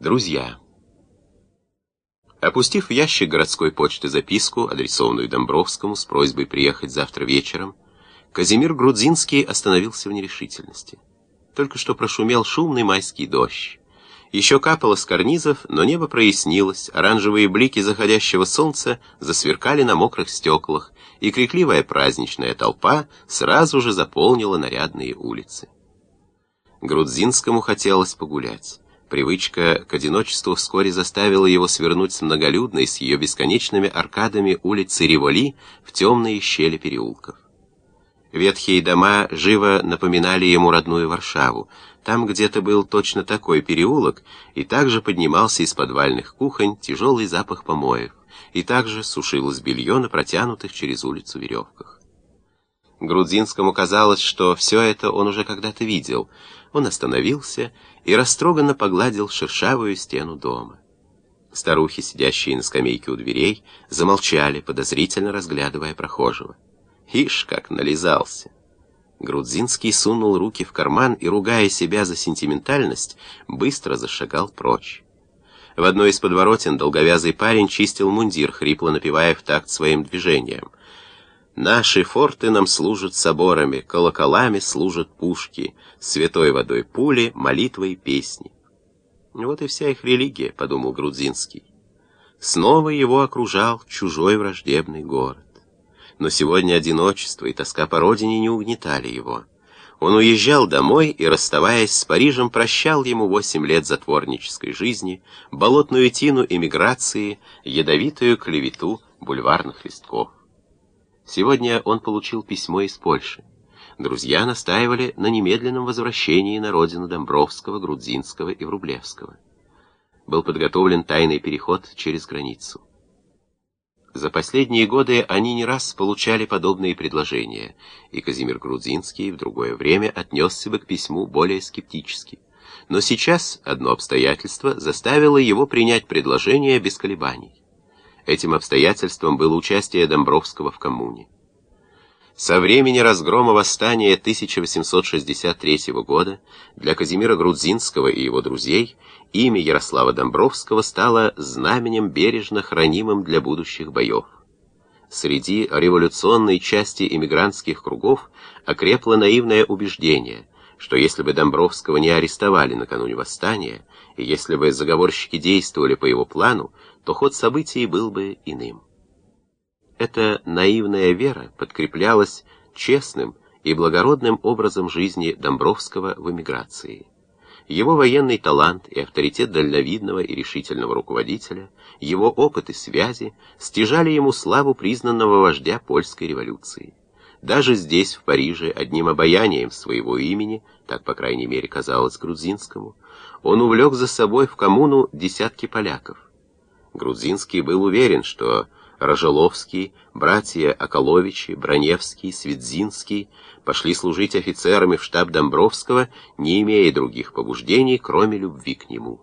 Друзья. Опустив в ящик городской почты записку, адресованную Домбровскому с просьбой приехать завтра вечером, Казимир Грудзинский остановился в нерешительности. Только что прошумел шумный майский дождь. Еще капало с карнизов, но небо прояснилось, оранжевые блики заходящего солнца засверкали на мокрых стеклах, и крикливая праздничная толпа сразу же заполнила нарядные улицы. Грудзинскому хотелось погулять. Привычка к одиночеству вскоре заставила его свернуть с многолюдной, с ее бесконечными аркадами улицы Риволи в темные щели переулков. Ветхие дома живо напоминали ему родную Варшаву. Там где-то был точно такой переулок, и также поднимался из подвальных кухонь тяжелый запах помоев, и также сушилось белье на протянутых через улицу веревках. Грудзинскому казалось, что все это он уже когда-то видел. Он остановился и растроганно погладил шершавую стену дома. Старухи, сидящие на скамейке у дверей, замолчали, подозрительно разглядывая прохожего. Ишь, как нализался! Грудзинский сунул руки в карман и, ругая себя за сентиментальность, быстро зашагал прочь. В одной из подворотен долговязый парень чистил мундир, хрипло напевая в такт своим движением. «Наши форты нам служат соборами, колоколами служат пушки, святой водой пули, молитвой песни». Вот и вся их религия, — подумал Грудзинский. Снова его окружал чужой враждебный город. Но сегодня одиночество и тоска по родине не угнетали его. Он уезжал домой и, расставаясь с Парижем, прощал ему 8 лет затворнической жизни, болотную тину эмиграции, ядовитую клевету бульварных листков. Сегодня он получил письмо из Польши. Друзья настаивали на немедленном возвращении на родину Домбровского, Грудзинского и Врублевского. Был подготовлен тайный переход через границу. За последние годы они не раз получали подобные предложения, и Казимир Грудзинский в другое время отнесся бы к письму более скептически. Но сейчас одно обстоятельство заставило его принять предложение без колебаний. Этим обстоятельством было участие Домбровского в коммуне. Со времени разгрома восстания 1863 года для Казимира Грудзинского и его друзей имя Ярослава Домбровского стало знаменем, бережно хранимым для будущих боев. Среди революционной части эмигрантских кругов окрепло наивное убеждение, что если бы Домбровского не арестовали накануне восстания, и если бы заговорщики действовали по его плану, то ход событий был бы иным. Эта наивная вера подкреплялась честным и благородным образом жизни Домбровского в эмиграции. Его военный талант и авторитет дальновидного и решительного руководителя, его опыт и связи стяжали ему славу признанного вождя польской революции. Даже здесь, в Париже, одним обаянием своего имени, так, по крайней мере, казалось Грудзинскому, он увлек за собой в коммуну десятки поляков. Грудзинский был уверен, что Рожеловский, братья Околовичи, Броневский, Свидзинский пошли служить офицерами в штаб Домбровского, не имея других побуждений, кроме любви к нему.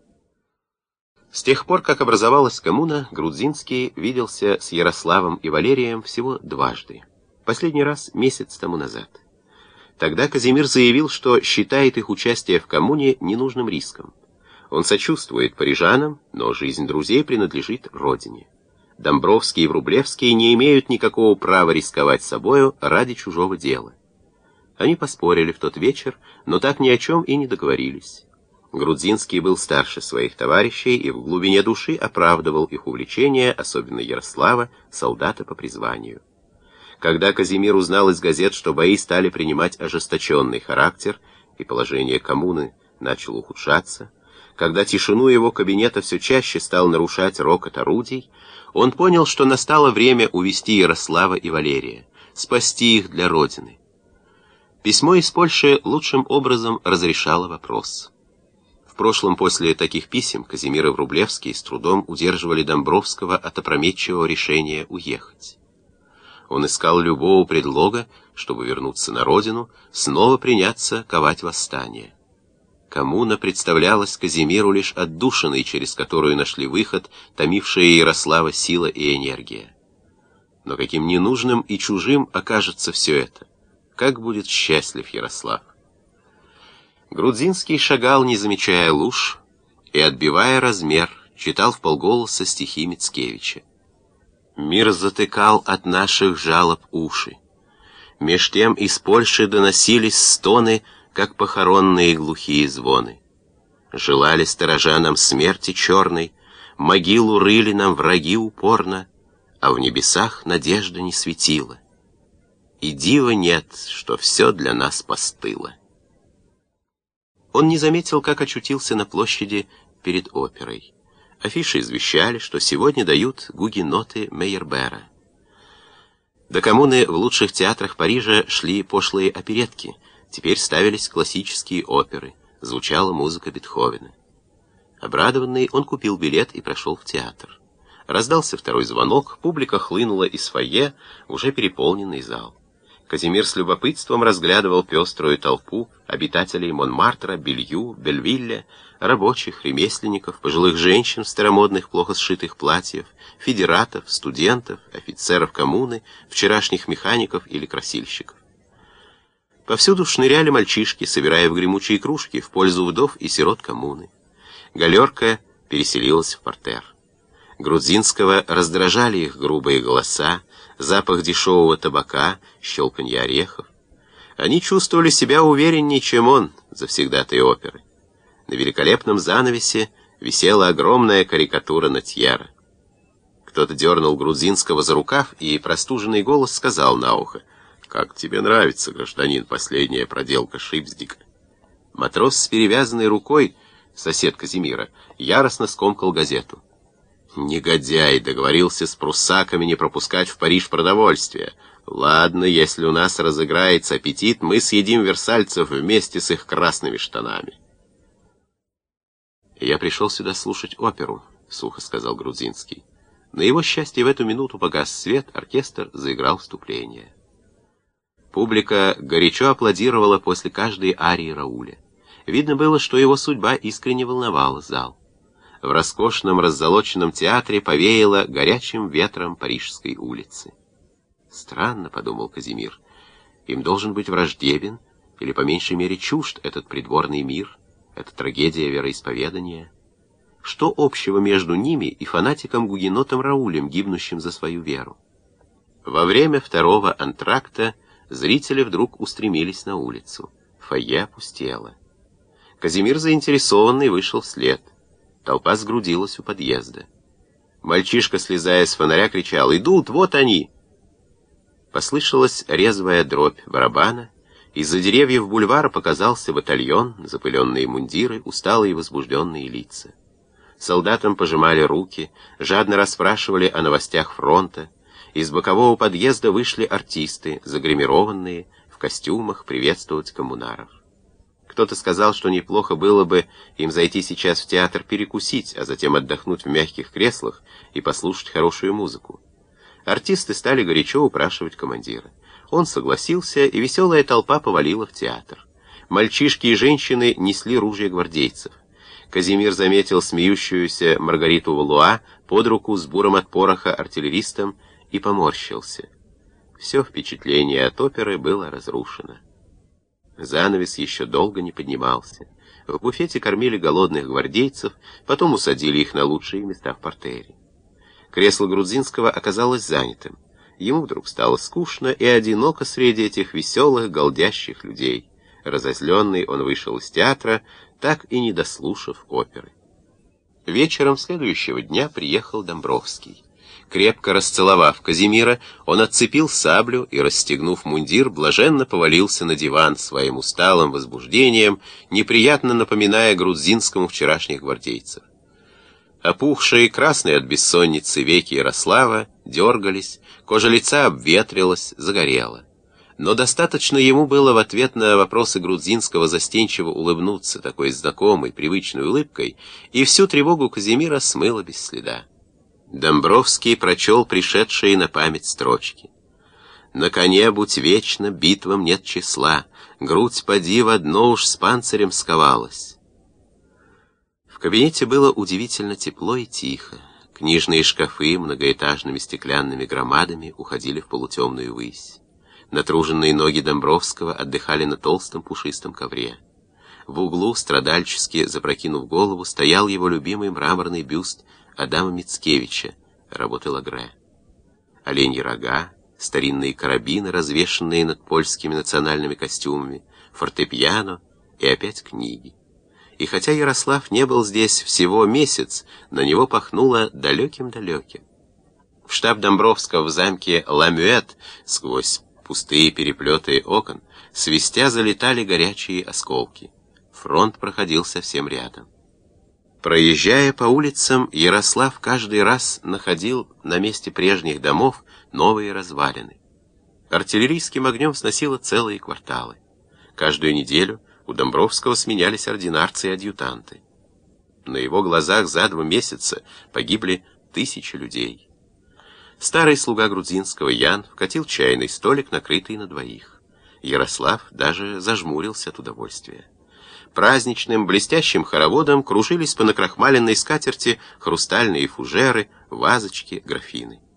С тех пор, как образовалась коммуна, Грудзинский виделся с Ярославом и Валерием всего дважды. Последний раз месяц тому назад. Тогда Казимир заявил, что считает их участие в коммуне ненужным риском. Он сочувствует парижанам, но жизнь друзей принадлежит родине. Домбровский и Врублевский не имеют никакого права рисковать собою ради чужого дела. Они поспорили в тот вечер, но так ни о чем и не договорились. Грудзинский был старше своих товарищей и в глубине души оправдывал их увлечение, особенно Ярослава, солдата по призванию. Когда Казимир узнал из газет, что бои стали принимать ожесточенный характер, и положение коммуны начало ухудшаться, когда тишину его кабинета все чаще стал нарушать рокот орудий, он понял, что настало время увести Ярослава и Валерия, спасти их для Родины. Письмо из Польши лучшим образом разрешало вопрос. В прошлом после таких писем Казимир и Врублевский с трудом удерживали Домбровского от опрометчивого решения уехать. Он искал любого предлога, чтобы вернуться на родину, снова приняться ковать восстание. Коммуна представлялась Казимиру лишь отдушиной, через которую нашли выход томившая Ярослава сила и энергия. Но каким ненужным и чужим окажется все это? Как будет счастлив Ярослав? Грудзинский шагал, не замечая луж, и, отбивая размер, читал вполголоса стихи Мицкевича. «Мир затыкал от наших жалоб уши. Меж тем из Польши доносились стоны, как похоронные глухие звоны. Желали сторожа нам смерти черной, могилу рыли нам враги упорно, а в небесах надежда не светила. И дива нет, что все для нас постыло». Он не заметил, как очутился на площади перед оперой. Афиши извещали, что сегодня дают гугеноты Мейербера. До коммуны в лучших театрах Парижа шли пошлые оперетки, теперь ставились классические оперы, звучала музыка Бетховена. Обрадованный, он купил билет и прошел в театр. Раздался второй звонок, публика хлынула из фойе, уже переполненный зал. Казимир с любопытством разглядывал пеструю толпу обитателей Монмартра, Белью, Бельвилля, рабочих, ремесленников, пожилых женщин в старомодных, плохо сшитых платьев, федератов, студентов, офицеров коммуны, вчерашних механиков или красильщиков. Повсюду шныряли мальчишки, собирая в гремучие кружки в пользу вдов и сирот коммуны. Галерка переселилась в партер. Грудзинского раздражали их грубые голоса, запах дешевого табака, щелканье орехов. Они чувствовали себя увереннее, чем он, завсегдатай оперы. На великолепном занавесе висела огромная карикатура Натьера. Кто-то дернул Грудзинского за рукав, и простуженный голос сказал на ухо: «Как тебе нравится, гражданин, последняя проделка Шипздика?» Матрос с перевязанной рукой, сосед Казимира, яростно скомкал газету. «Негодяй, договорился с пруссаками не пропускать в Париж продовольствие. Ладно, если у нас разыграется аппетит, мы съедим версальцев вместе с их красными штанами». «Я пришел сюда слушать оперу», — сухо сказал Грудзинский. На его счастье в эту минуту погас свет, оркестр заиграл вступление. Публика горячо аплодировала после каждой арии Рауля. Видно было, что его судьба искренне волновала зал. В роскошном раззолоченном театре повеяло горячим ветром Парижской улицы. «Странно», — подумал Казимир, — «им должен быть враждебен или по меньшей мере чужд этот придворный мир, эта трагедия вероисповедания. Что общего между ними и фанатиком-гугенотом Раулем, гибнущим за свою веру?» Во время второго антракта зрители вдруг устремились на улицу. Фойе опустело. Казимир, заинтересованный, вышел вслед. Толпа сгрудилась у подъезда. Мальчишка, слезая с фонаря, кричал: «Идут, вот они!» Послышалась резвая дробь барабана. Из-за деревьев бульвара показался батальон, запыленные мундиры, усталые и возбужденные лица. Солдатам пожимали руки, жадно расспрашивали о новостях фронта. Из бокового подъезда вышли артисты, загримированные, в костюмах, приветствовать коммунаров. Кто-то сказал, что неплохо было бы им зайти сейчас в театр перекусить, а затем отдохнуть в мягких креслах и послушать хорошую музыку. Артисты стали горячо упрашивать командира. Он согласился, и веселая толпа повалила в театр. Мальчишки и женщины несли ружья гвардейцев. Казимир заметил смеющуюся Маргариту Валуа под руку с буром от пороха артиллеристом и поморщился. Все впечатление от оперы было разрушено. Занавес еще долго не поднимался. В буфете кормили голодных гвардейцев, потом усадили их на лучшие места в партере. Кресло Грудзинского оказалось занятым. Ему вдруг стало скучно и одиноко среди этих веселых, голдящих людей. Разозленный, он вышел из театра, так и не дослушав оперы. Вечером следующего дня приехал Домбровский. Крепко расцеловав Казимира, он отцепил саблю и, расстегнув мундир, блаженно повалился на диван своим усталым возбуждением, неприятно напоминая Грудзинскому вчерашних гвардейцев. Опухшие, красные от бессонницы веки Ярослава дергались, кожа лица обветрилась, загорела. Но достаточно ему было в ответ на вопросы Грудзинского застенчиво улыбнуться такой знакомой, привычной улыбкой, и всю тревогу Казимира смыло без следа. Домбровский прочел пришедшие на память строчки. «На коне будь вечно, битвам нет числа, грудь поди в одно уж с панцирем сковалась». В кабинете было удивительно тепло и тихо. Книжные шкафы многоэтажными стеклянными громадами уходили в полутемную высь. Натруженные ноги Домбровского отдыхали на толстом пушистом ковре. В углу, страдальчески запрокинув голову, стоял его любимый мраморный бюст Адама Мицкевича, работы Лагре. Оленьи рога, старинные карабины, развешанные над польскими национальными костюмами, фортепиано и опять книги. И хотя Ярослав не был здесь всего месяц, на него пахнуло далеким-далеким. В штаб Домбровского в замке Ла-Мюэт сквозь пустые переплеты окон свистя залетали горячие осколки. Фронт проходил совсем рядом. Проезжая по улицам, Ярослав каждый раз находил на месте прежних домов новые развалины. Артиллерийским огнем сносило целые кварталы. Каждую неделю у Домбровского сменялись ординарцы и адъютанты. На его глазах за 2 месяца погибли 1000 людей. Старый слуга Грудзинского Ян вкатил чайный столик, накрытый на 2. Ярослав даже зажмурился от удовольствия. Праздничным блестящим хороводом кружились по накрахмаленной скатерти хрустальные фужеры, вазочки, графины.